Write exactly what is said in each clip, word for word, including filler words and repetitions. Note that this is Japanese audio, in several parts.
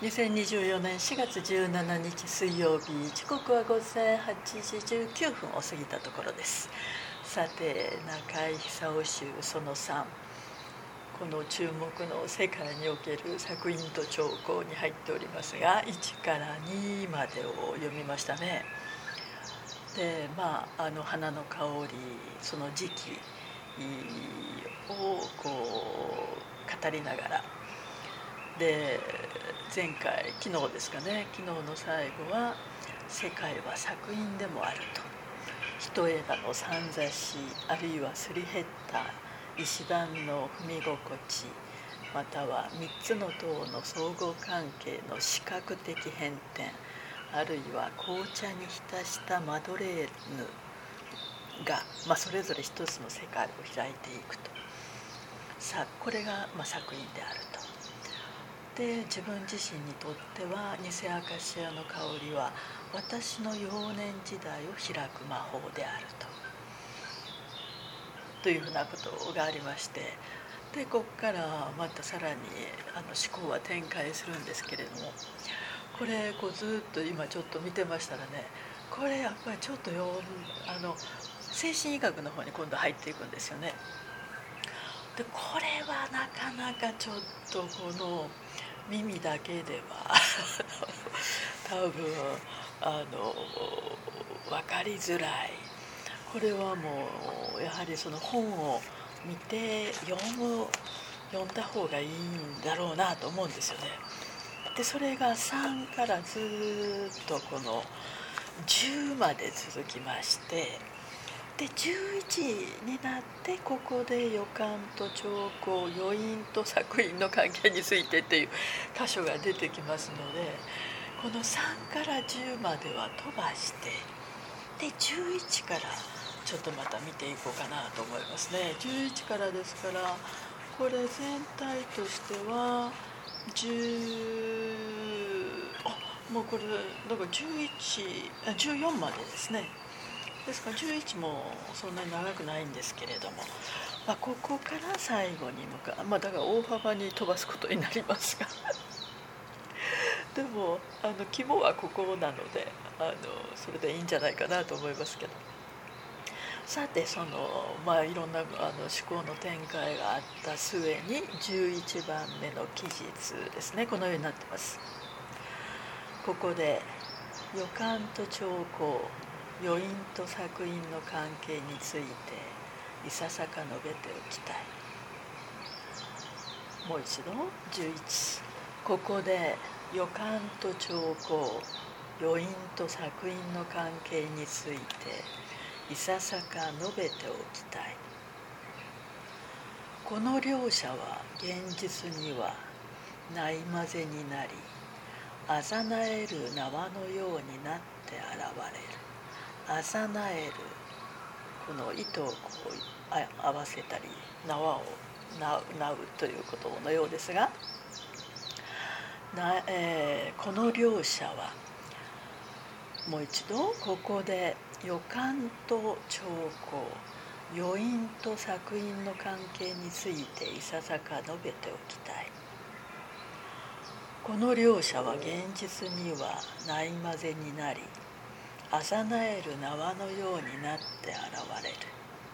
にせんにじゅうよねんしがつじゅうしちにち水曜日、時刻はごぜんはちじじゅうきゅうふんを過ぎたところです。さて、中井久夫集そのさん、この注目の世界における作品と兆候に入っておりますが、いちからにまでを読みましたね。で、まあ、あの花の香り、その時期をこう語りながら、で前回昨日ですかね、昨日の最後は世界は作品でもあると、一枝のさんざし、あるいはすり減った石段の踏み心地、またはみっつの塔の相互関係の視覚的変転、あるいは紅茶に浸したマドレーヌが、まあ、それぞれ一つの世界を開いていくと。さあこれが、まあ、作品であると。で自分自身にとっては偽アカシアの香りは私の幼年時代を開く魔法であるとというふうなことがありまして、でここからまたさらにあの思考は展開するんですけれども、これこうずっと今ちょっと見てましたらね、これやっぱりちょっとよあの精神医学の方に今度入っていくんですよね。でこれはなかなかちょっとこの耳だけでは多分あの分かりづらい。これはもうやはりその本を見て読む読んだ方がいいんだろうなと思うんですよね。でそれがさんからずっとこのじゅうまで続きまして、でじゅういちになってここで予感と兆候、余韻と作品の関係についてっていう箇所が出てきますので、このさんからじゅうまでは飛ばして、でじゅういちからちょっとまた見ていこうかなと思いますね。じゅういちからですから、これ全体としてはじゅうあもうこれだからじゅういちあじゅうよんまでですね。ですからじゅういちもそんなに長くないんですけれども、まあ、ここから最後に向かう、まあ、だから大幅に飛ばすことになりますがでもあの肝はここなので、あのそれでいいんじゃないかなと思いますけど。さてその、まあ、いろんなあの思考の展開があった末にじゅういちばんめの記述ですね、このようになってます。ここで予感と兆候、余韻と作品の関係についていささか述べておきたい。もう一度じゅういち、ここで予感と兆候、余韻と作品の関係についていささか述べておきたい。この両者は現実にはないまぜになり、あざなえる縄のようになって現れる。あざなえる、この糸をこう合わせたり縄をなうということのようですが、な、えー、この両者はもう一度ここで予感と兆候、余韻と作品の関係についていささか述べておきたい。この両者は現実にはないまぜになり、あざなえる縄のようになって現れる。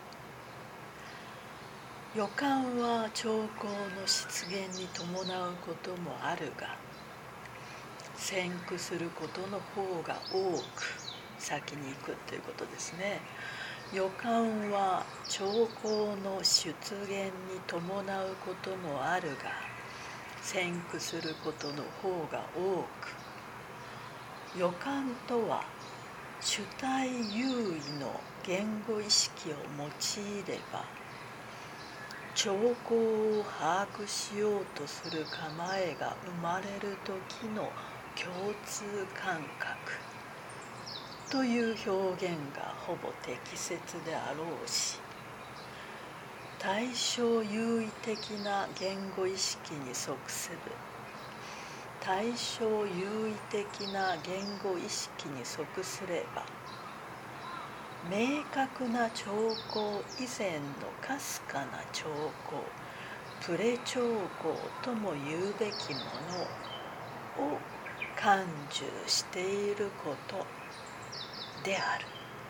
予感は兆候の出現に伴うこともあるが、先駆することの方が多く先に行くということですね。予感は兆候の出現に伴うこともあるが、先駆することの方が多く、予感とは主体優位の言語意識を用いれば兆候を把握しようとする構えが生まれる時の共通感覚という表現がほぼ適切であろうし、対象優位的な言語意識に即する対象優位的な言語意識に即すれば、明確な兆候以前のかすかな兆候、プレ兆候とも言うべきものを感受していることである。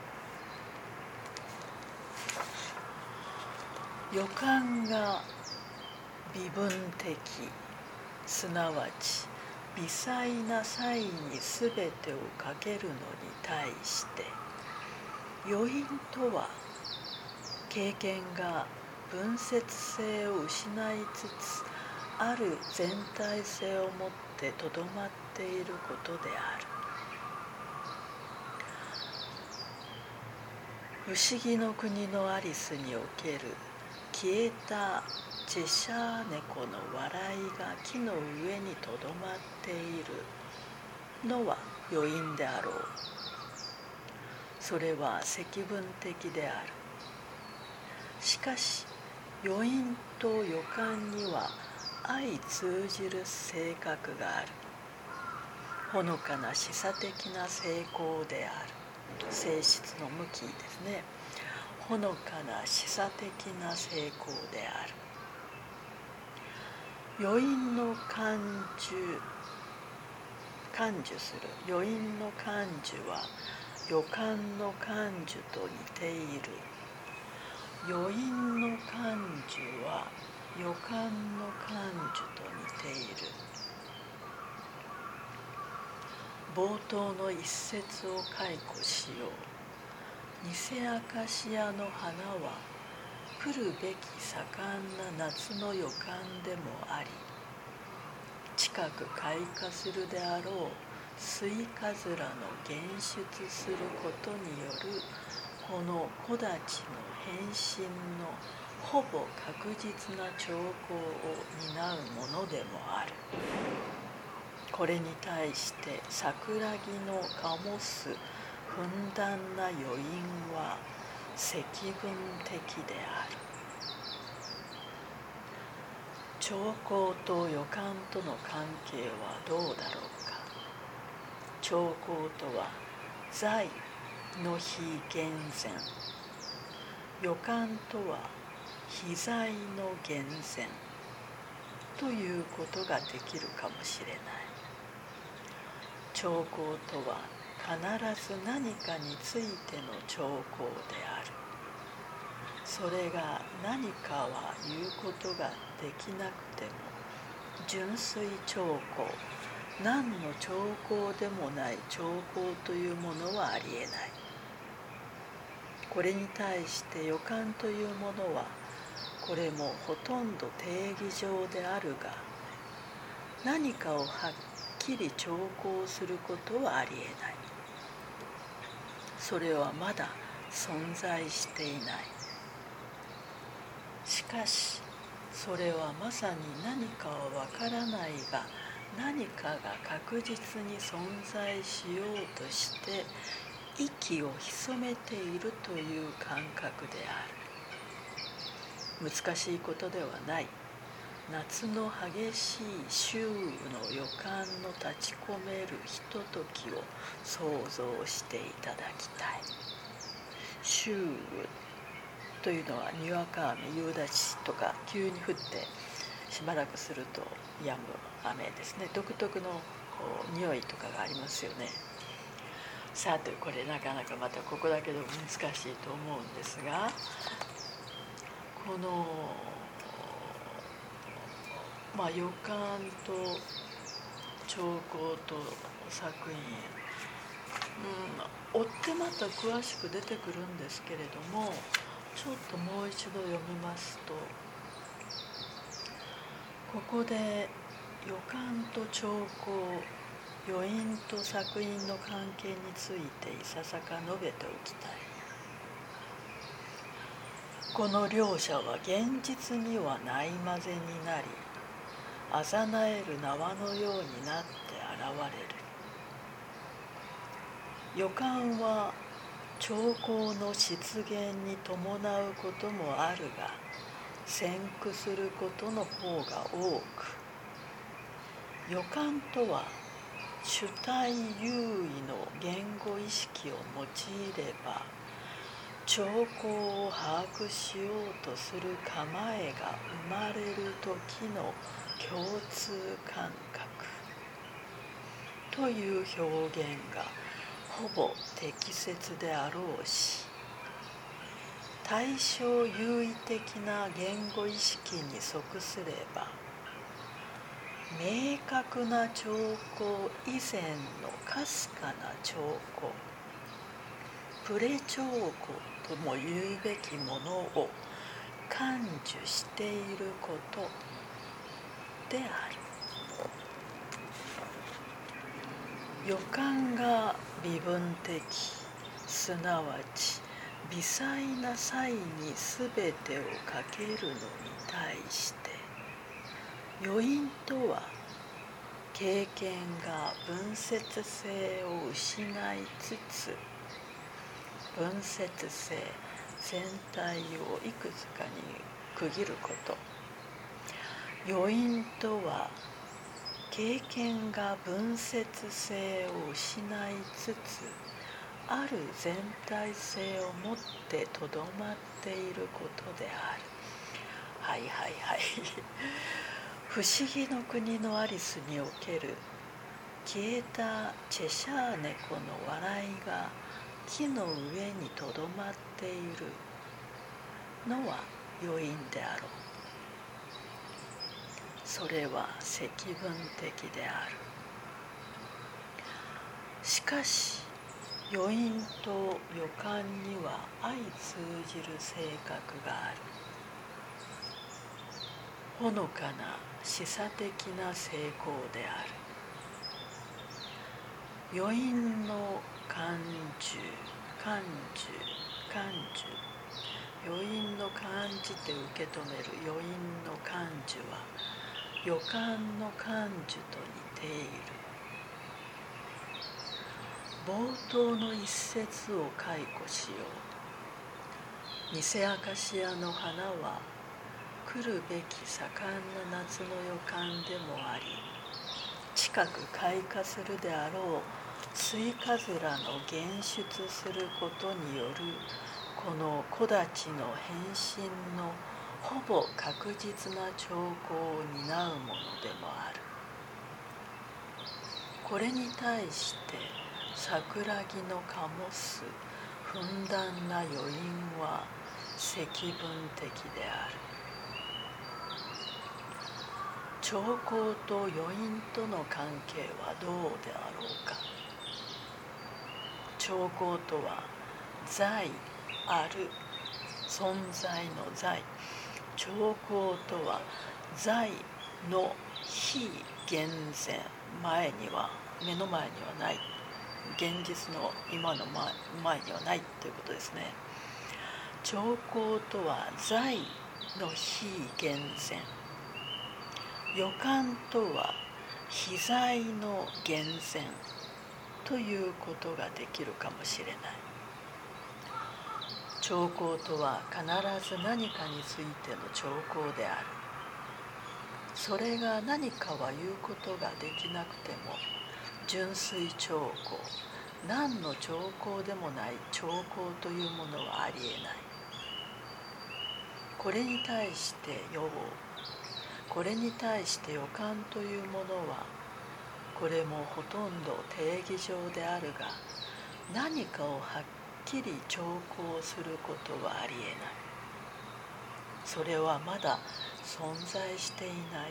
予感が微分的、すなわち微細な際に全てをかけるのに対して、余韻とは経験が分節性を失いつつある全体性をもってとどまっていることである。不思議の国のアリスにおける消えたチェシャー猫の笑いが木の上にとどまっているのは余韻であろう。それは積分的である。しかし余韻と予感には相通じる性格がある。ほのかな示唆的な成功である。性質の向きですね。ほのかな示唆的な成功である。余韻の感受感受する余韻の感受は予感の感受と似ている。余韻の感受は予感の感受と似ている。冒頭の一節を解雇しよう。偽アカシアの花は来るべき盛んな夏の予感でもあり、近く開花するであろうスイカズラの現出することによるこの木立の変身のほぼ確実な兆候を担うものでもある。これに対して桜木の醸すふんだんな余韻は積分的である。兆候と予感との関係はどうだろうか。兆候とは在の非現前、予感とは非在の現前ということができるかもしれない。兆候とは必ず何かについての兆候である。それが何かは言うことができなくても、純粋兆候、何の兆候でもない兆候というものはありえない。これに対して予感というものは、これもほとんど定義上であるが、何かをはっきり兆候することはありえない。それはまだ存在していない。しかしそれはまさに何かはわからないが、何かが確実に存在しようとして息を潜めているという感覚である。難しいことではない。夏の激しい秋雨の予感の立ち込めるひとときを想像していただきたい。秋雨というのはにわか雨、夕立とか急に降ってしばらくすると止む雨ですね。独特のこう匂いとかがありますよね。さてこれなかなかまたここだけでも難しいと思うんですが、このまあ予感と兆候と作品、うん、追ってまた詳しく出てくるんですけれども、ちょっともう一度読みますと、ここで予感と兆候、余韻と作品の関係についていささか述べておきたい。この両者は現実にはないまぜになり、あざなえる縄のようになって現れる。予感は兆候の出現に伴うこともあるが、先駆することの方が多く、予感とは主体優位の言語意識を用いれば兆候を把握しようとする構えが生まれる時の共通感覚。 という表現がほぼ適切であろうし、対象優位的な言語意識に即すれば、明確な兆候以前のかすかな兆候、プレ兆候とも言うべきものを感受していることである。予感が微分的、すなわち微細な際に全てをかけるのに対して、余韻とは経験が分節性を失いつつ、分節性全体をいくつかに区切ること。余韻とは経験が分節性を失いつつ、ある全体性を持ってとどまっていることである。はいはいはい。不思議の国のアリスにおける消えたチェシャー猫の笑いが木の上にとどまっているのは余韻であろう。それは積分的である。しかし余韻と予感には相通じる性格がある。ほのかな示唆的な成功である。余韻の感受、感受、感受、余韻の感じて受け止める余韻の感受は予感の感受と似ている。冒頭の一節を解雇しよう。偽アカシアの花は来るべき盛んな夏の予感でもあり、近く開花するであろうスイカズラの現出することによるこの木立の変身のほぼ確実な兆候を担うものでもある。これに対して桜木の醸すふんだんな余韻は積分的である。兆候と余韻との関係はどうであろうか。兆候とは在ある存在の在、兆候とは在の非現前、前には目の前にはない、現実の今の前にはないということですね。兆候とは在の非現前、予感とは非在の現前ということができるかもしれない。兆候とは必ず何かについての兆候である。それが何かは言うことができなくても、純粋兆候、何の兆候でもない兆候というものはありえない。これに対して予報、これに対して予感というものは、これもほとんど定義上であるが、何かをはっきり兆候することはありえない。それはまだ存在していない。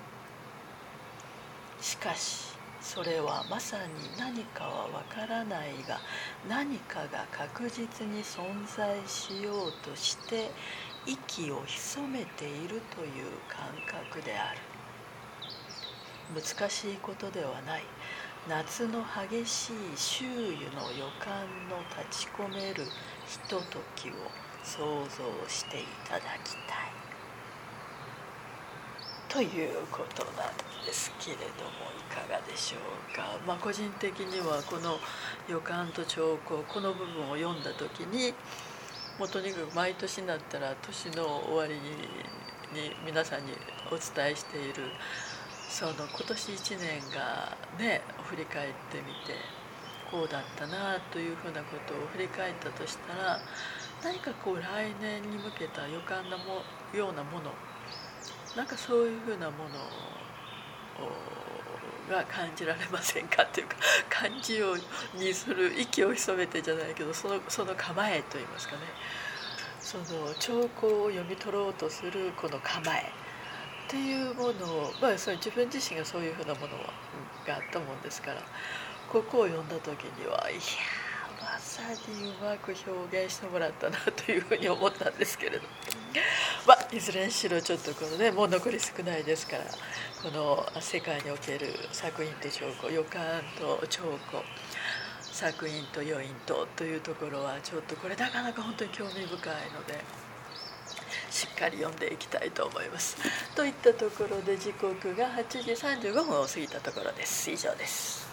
しかしそれはまさに何かはわからないが、何かが確実に存在しようとして息を潜めているという感覚である。難しいことではない。夏の激しい周囲の予感の立ち込めるひとときを想像していただきたいということなんですけれども、いかがでしょうか。まあ、個人的にはこの予感と兆候、この部分を読んだ時に、もうとにかく毎年になったら年の終わりに皆さんにお伝えしている、その今年いちねんがね、振り返ってみてこうだったなというふうなことを振り返ったとしたら、何かこう来年に向けた予感のようなもの、なんかそういうふうなものが感じられませんかっていうか、感じようにする息を潜めてじゃないけど、そのその構えといいますかね、その兆候を読み取ろうとするこの構えっていうものを、まあ、それ自分自身がそういうふうなものがあったもんですから、ここを読んだ時には、いやまさにうまく表現してもらったなというふうに思ったんですけれど、まあ、いずれにしろちょっとこのね、もう残り少ないですから、この世界における作品と兆候、予感と兆候、作品と余韻とというところはちょっとこれなかなか本当に興味深いので、しっかり読んでいきたいと思います。といったところで時刻がはちじさんじゅうごふんを過ぎたところです。以上です。